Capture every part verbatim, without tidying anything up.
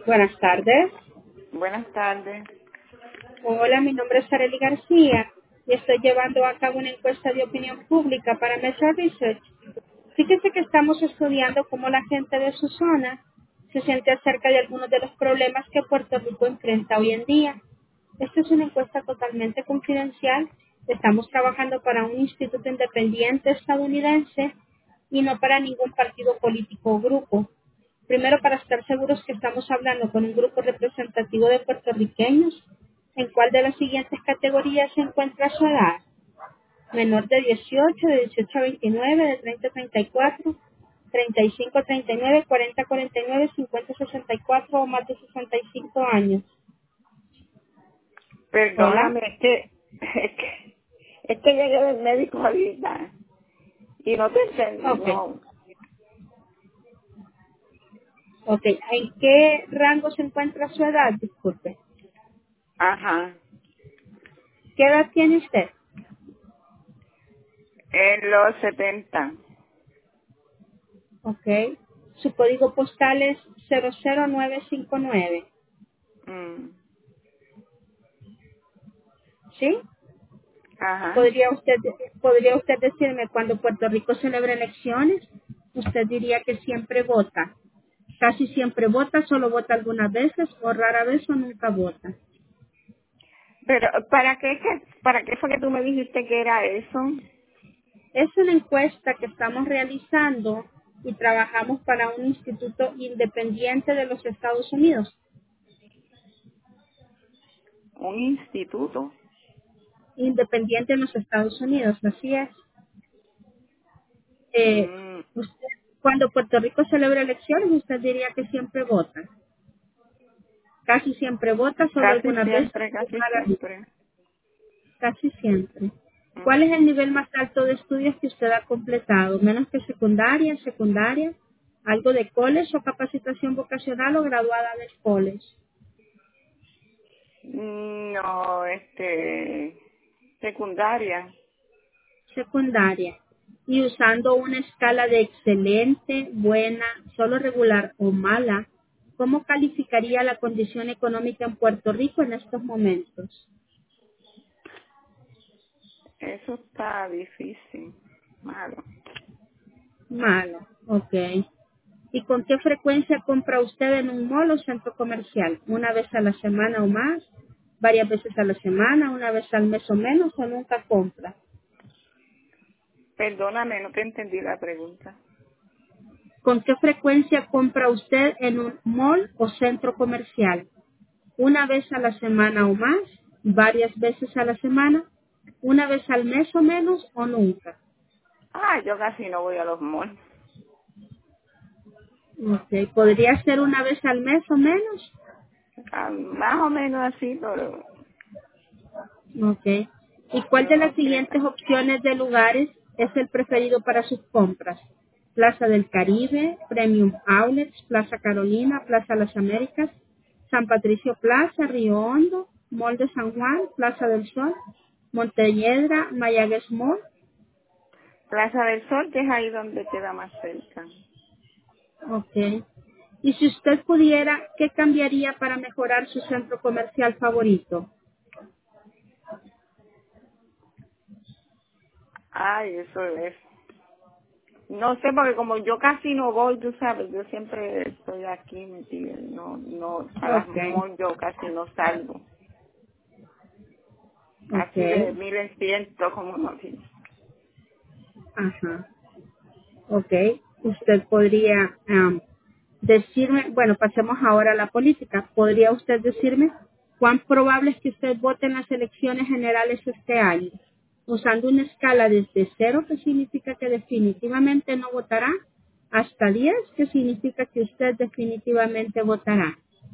Buenas tardes. Buenas tardes. Hola, mi nombre es Arely García y estoy llevando a cabo una encuesta de opinión pública para Mesa Research. Fíjese que estamos estudiando cómo la gente de su zona se siente acerca de algunos de los problemas que Puerto Rico enfrenta hoy en día. Esta es una encuesta totalmente confidencial. Estamos trabajando para un instituto independiente estadounidense y no para ningún partido político o grupo. Primero, para estar seguros que estamos hablando con un grupo representativo de puertorriqueños, ¿en cuál de las siguientes categorías se encuentra su edad? Menor de dieciocho, de dieciocho a veintinueve, de treinta a treinta y cuatro, treinta y cinco a treinta y nueve, cuarenta a cuarenta y nueve, cincuenta a sesenta y cuatro o más de sesenta y cinco años. Hola. Perdóname, es que, es que, es que llegué del médico ahorita y no te entendí, Ok. no. Ok. ¿En qué rango se encuentra su edad? Disculpe. Ajá. ¿Qué edad tiene usted? En los setenta. Ok. Su código postal es cero cero nueve cinco nueve. Mm. ¿Sí? Ajá. ¿Podría usted, podría usted decirme cuando Puerto Rico celebra elecciones? Usted diría que siempre vota. Casi siempre vota, solo vota algunas veces o rara vez o nunca vota. Pero, ¿para qué, que- para qué fue que tú me dijiste que era eso? Es una encuesta que estamos realizando y trabajamos para un instituto independiente de los Estados Unidos. Un instituto. Independiente en los Estados Unidos, así es. Eh, Mm. usted, cuando Puerto Rico celebra elecciones, usted diría que siempre vota. Casi siempre vota, solo Casi algunas veces, siempre, casi rara vez. siempre. Casi siempre. ¿Cuál es Ujú. el nivel más alto de estudios que usted ha completado? ¿Menos que secundaria, secundaria? ¿Algo de college o capacitación vocacional o graduada del college? No, este, secundaria. Secundaria. Y usando una escala de excelente, buena, solo regular o mala, ¿cómo calificaría la condición económica en Puerto Rico en estos momentos? Eso está difícil. Malo. Malo. Ok. ¿Y con qué frecuencia compra usted en un mall o centro comercial? ¿Una vez a la semana o más? ¿Varias veces a la semana? ¿Una vez al mes o menos? ¿O nunca compra? Perdóname, no te entendí la pregunta. ¿Con qué frecuencia compra usted en un mall o centro comercial? ¿Una vez a la semana o más? ¿Varias veces a la semana? ¿Una vez al mes o menos? ¿O nunca? Ah, yo casi no voy a los malls. Ok. ¿Podría ser una vez al mes o menos? Ah, más o menos así, pero Ok. ¿Y cuál yo de no las sé. siguientes opciones de lugares es el preferido para sus compras? Plaza del Caribe, Premium Outlets, Plaza Carolina, Plaza Las Américas, San Patricio Plaza, Río Hondo, Mall de San Juan, Plaza del Sol, Montelledra, Mayagüez Mall. Plaza del Sol, que es ahí donde queda más cerca. Ok. Y si usted pudiera, ¿qué cambiaría para mejorar su centro comercial favorito? Ay, eso es. No sé, porque como yo casi no voy, tú sabes, yo siempre estoy aquí metida. No, no, a las Ok, malls yo casi no salgo. Así de ok, mil en ciento, como no dice. ajá. Ok, usted podría am, decirme, bueno, pasemos ahora a la política. ¿Podría usted decirme cuán probable es que usted vote en las elecciones generales este año? Usando una escala desde cero, que significa que definitivamente no votará, hasta diez, que significa que usted definitivamente votará.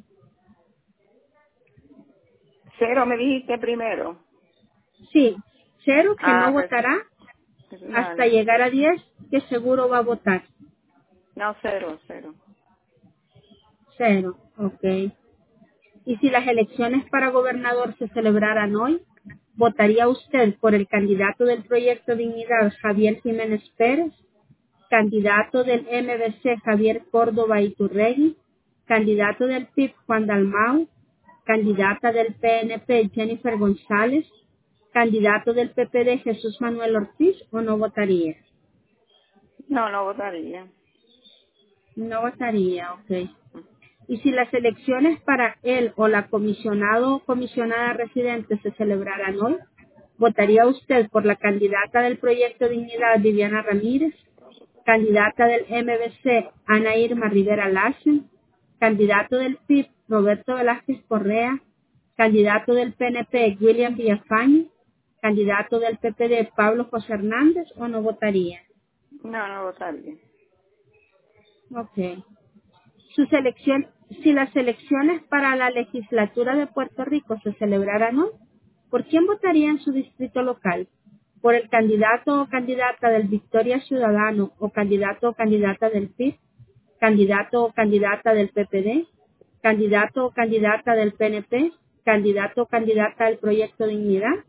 Cero me dijiste primero. Sí, cero, que no Ah, pues, votará, hasta dale. llegar a diez, que seguro va a votar. No, cero, cero. Cero, ok. Y si las elecciones para gobernador se celebraran hoy, ¿votaría usted por el candidato del Proyecto Dignidad, Javier Jiménez Pérez, candidato del M B C, Javier Córdoba Iturregui, candidato del P I B Juan Dalmau, candidata del P N P Jennifer González, candidato del P P D Jesús Manuel Ortiz, o no votaría. No, no votaría. No votaría, ok. Y si las elecciones para él o la comisionado o comisionada residente se celebraran hoy, ¿votaría usted por la candidata del Proyecto Dignidad Viviana Ramírez, candidata del M B C Ana Irma Rivera Lassen, candidato del P I B Roberto Velázquez Correa, candidato del P N P William Villafañe, candidato del P P D Pablo José Hernández, o no votaría? No, no votaría. Ok. Sus elección, si las elecciones para la legislatura de Puerto Rico se celebraran hoy, ¿por quién votaría en su distrito local? ¿Por el candidato o candidata del Victoria Ciudadano o candidato o candidata del P I B? ¿Candidato o candidata del P P D? ¿Candidato o candidata del P N P? ¿Candidato o candidata del Proyecto Dignidad?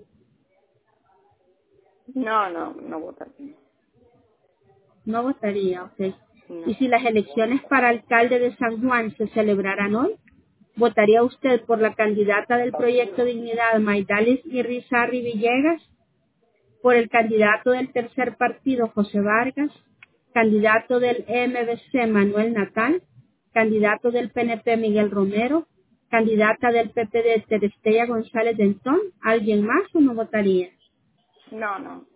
No, no, no votaría. No votaría, ok. No. Y si las elecciones para alcalde de San Juan se celebraran hoy, ¿votaría usted por la candidata del Proyecto Dignidad, Maidalis Irizarry Villegas? ¿Por el candidato del tercer partido, José Vargas? ¿Candidato del M B C, Manuel Natal? ¿Candidato del P N P, Miguel Romero? ¿Candidata del P P D, Terestella González Dentón? ¿Alguien más o no votaría? No, no.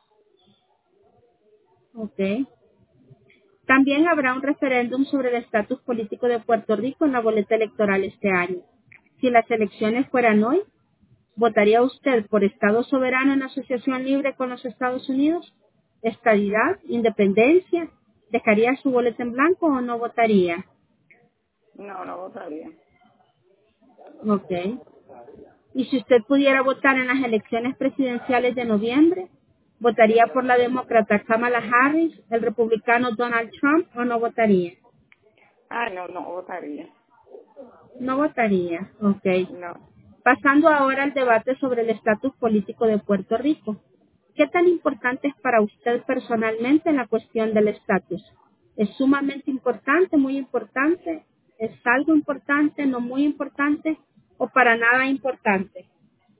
Ok. También habrá un referéndum sobre el estatus político de Puerto Rico en la boleta electoral este año. Si las elecciones fueran hoy, ¿votaría usted por Estado soberano en asociación libre con los Estados Unidos? ¿Estadidad? ¿Independencia? ¿Dejaría su boleta en blanco o no votaría? No, no votaría. Ok. Y si usted pudiera votar en las elecciones presidenciales de noviembre, ¿votaría por la demócrata Kamala Harris, el republicano Donald Trump o no votaría? Ah, no, no votaría. No votaría. Ok. No. Pasando ahora al debate sobre el estatus político de Puerto Rico. ¿Qué tan importante es para usted personalmente la cuestión del estatus? ¿Es sumamente importante, muy importante? ¿Es algo importante, no muy importante o para nada importante?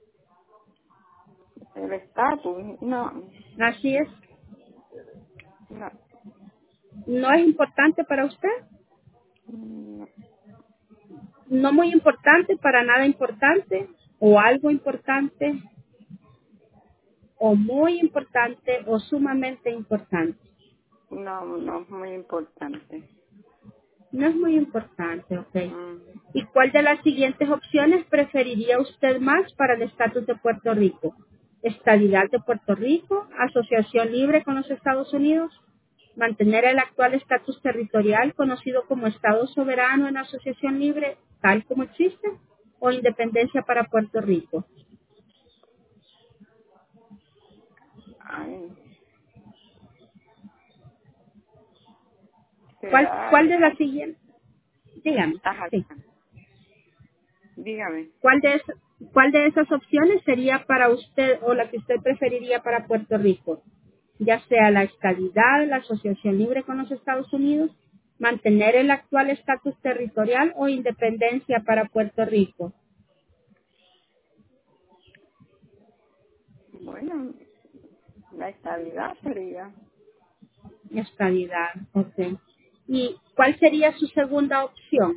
El estatus, no. Así es. No. ¿No es importante para usted? No. ¿No muy importante, para nada importante? ¿O algo importante? ¿O muy importante o sumamente importante? No, no es muy importante. No es muy importante, ok. Mm, ¿Y cuál de las siguientes opciones preferiría usted más para el estatus de Puerto Rico? ¿Estabilidad de Puerto Rico? ¿Asociación libre con los Estados Unidos? ¿Mantener el actual estatus territorial conocido como Estado soberano en asociación libre tal como existe? ¿O independencia para Puerto Rico? ay, ¿Cuál, será, cuál de las siguientes? Dígame, ajá, sí. dígame. ¿Cuál de, es- ¿Cuál de esas opciones sería para usted o la que usted preferiría para Puerto Rico? Ya sea la estabilidad, la asociación libre con los Estados Unidos, mantener el actual estatus territorial o independencia para Puerto Rico. Bueno, la estabilidad sería. Estabilidad, ok. ¿Y cuál sería su segunda opción?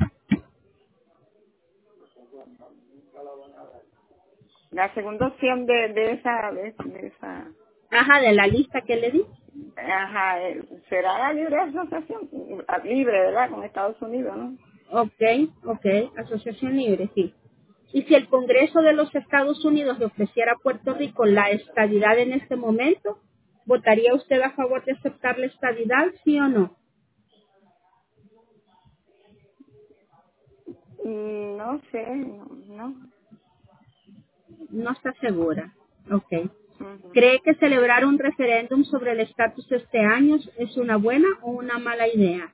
La segunda opción de, de esa, de, de esa, Ajá, de la lista que le di. ajá, eh, será la libre asociación, ah, libre, ¿verdad? Con Estados Unidos, ¿no? Ok, ok, asociación libre, sí. Y si el Congreso de los Estados Unidos le ofreciera a Puerto Rico la estadidad en este momento, ¿votaría usted a favor de aceptar la estadidad, sí o no? Mm, no sé, no, no. No está segura. Ok. Ujú. ¿Cree que celebrar un referéndum sobre el estatus este año es una buena o una mala idea?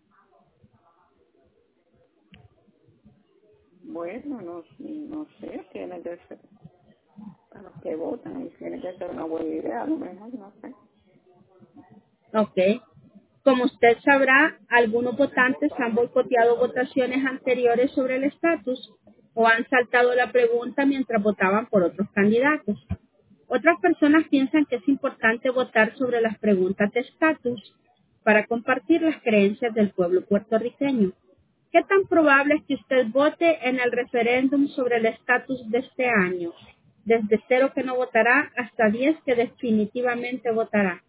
Bueno, no, no sé, tiene que ser, para los que votan, y tiene que ser una buena idea, a lo mejor, no sé. Ok. Como usted sabrá, algunos votantes han boicoteado votaciones anteriores sobre el estatus o han saltado la pregunta mientras votaban por otros candidatos. Otras personas piensan que es importante votar sobre las preguntas de estatus para compartir las creencias del pueblo puertorriqueño. ¿Qué tan probable es que usted vote en el referéndum sobre el estatus de este año? Desde cero que no votará hasta diez que definitivamente votará.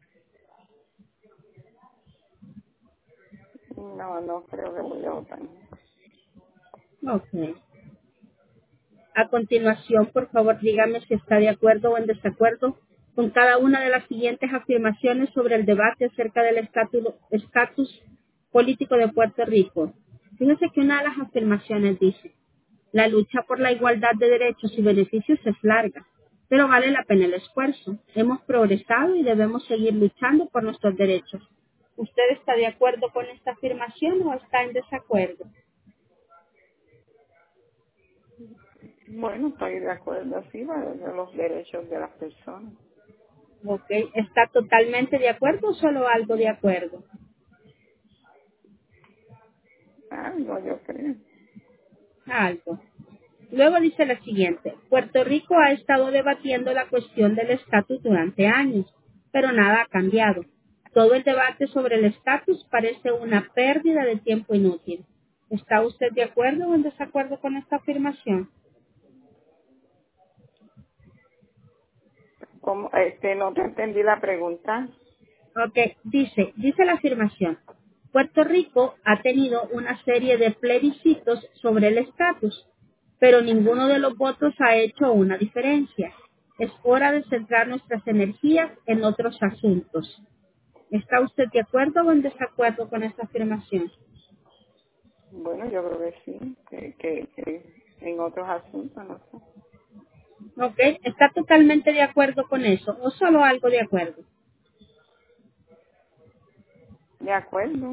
No, no creo que voy a votar. Ok. A continuación, por favor, dígame si está de acuerdo o en desacuerdo con cada una de las siguientes afirmaciones sobre el debate acerca del estatus estatus político de Puerto Rico. Fíjese que una de las afirmaciones dice, la lucha por la igualdad de derechos y beneficios es larga, pero vale la pena el esfuerzo. Hemos progresado y debemos seguir luchando por nuestros derechos. ¿Usted está de acuerdo con esta afirmación o está en desacuerdo? Bueno, estoy de acuerdo, sí, de de los derechos de las personas. Ok, ¿está totalmente de acuerdo o solo algo de acuerdo? Algo, yo creo. Algo. Luego dice la siguiente, Puerto Rico ha estado debatiendo la cuestión del estatus durante años, pero nada ha cambiado. Todo el debate sobre el estatus parece una pérdida de tiempo inútil. ¿Está usted de acuerdo o en desacuerdo con esta afirmación? ¿Cómo? Este, no te entendí la pregunta. Ok, dice, dice la afirmación. Puerto Rico ha tenido una serie de plebiscitos sobre el estatus, pero Ajá. ninguno de los votos ha hecho una diferencia. Es hora de centrar nuestras energías en otros asuntos. ¿Está usted de acuerdo o en desacuerdo con esta afirmación? Bueno, yo creo que sí, que, que, que en otros asuntos, no sé. Ok, ¿está totalmente de acuerdo con eso o solo algo de acuerdo? De acuerdo.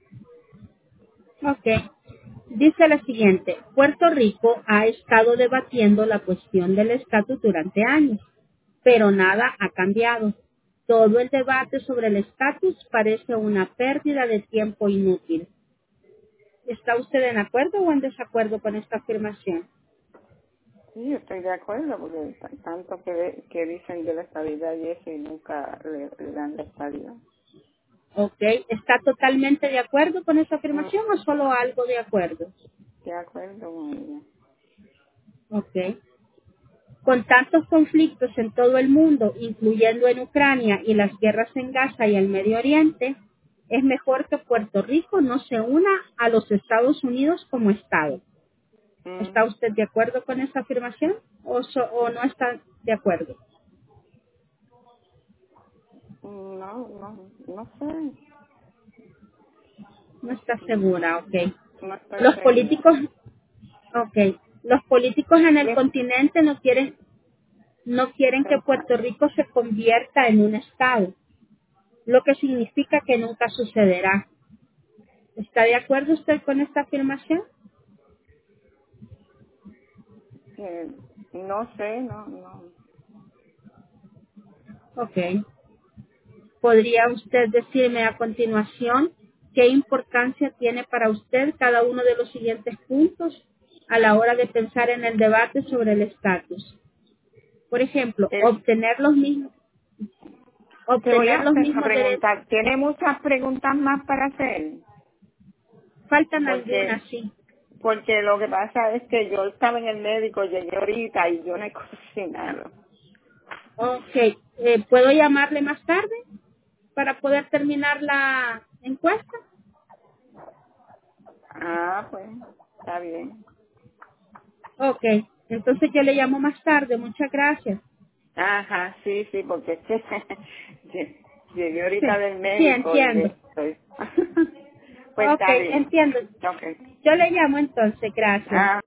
Ok. Dice la siguiente, Puerto Rico ha estado debatiendo la cuestión del estatus durante años, pero nada ha cambiado. Todo el debate sobre el estatus parece una pérdida de tiempo inútil. ¿Está usted en acuerdo o en desacuerdo con esta afirmación? Sí, yo estoy de acuerdo, porque t- tanto que, de- que dicen de la estabilidad y eso y nunca le, le dan la estabilidad. Ok. ¿Está totalmente de acuerdo con esta Mm, afirmación o solo algo de acuerdo? De acuerdo con ella. Ok. Con tantos conflictos en todo el mundo, incluyendo en Ucrania y las guerras en Gaza y el Medio Oriente, es mejor que Puerto Rico no se una a los Estados Unidos como Estado. Mm, ¿Está usted de acuerdo con esta afirmación o, so- o no está de acuerdo? No, no, no sé. No está segura, ok. No estoy Los segura. políticos, ok. Los políticos en el Yes, continente no quieren, no quieren que exacto. Puerto Rico se convierta en un Estado, lo que significa que nunca sucederá. ¿Está de acuerdo usted con esta afirmación? Eh, no sé, no, no. Ok. ¿Podría usted decirme a continuación qué importancia tiene para usted cada uno de los siguientes puntos a la hora de pensar en el debate sobre el estatus? Por ejemplo, Eh, obtener los mismos, te voy obtener a los hacer una mismos derechos. pregunta. ¿Tiene muchas preguntas más para hacer? Faltan algunas, Porque sí. porque lo que pasa es que yo estaba en el médico, llegué ahorita y yo no he cocinado. Ok. Eh, ¿Puedo llamarle más tarde para poder terminar la encuesta? Ah, pues, está bien. Ok. Entonces yo le llamo más tarde. Muchas gracias. Ajá, sí, sí, porque es que lle- llegué Sí, ahorita del sí, médico y entiendo. estoy. Pues Ok, está bien. entiendo. Ok. Yo le llamo entonces, gracias. Ah,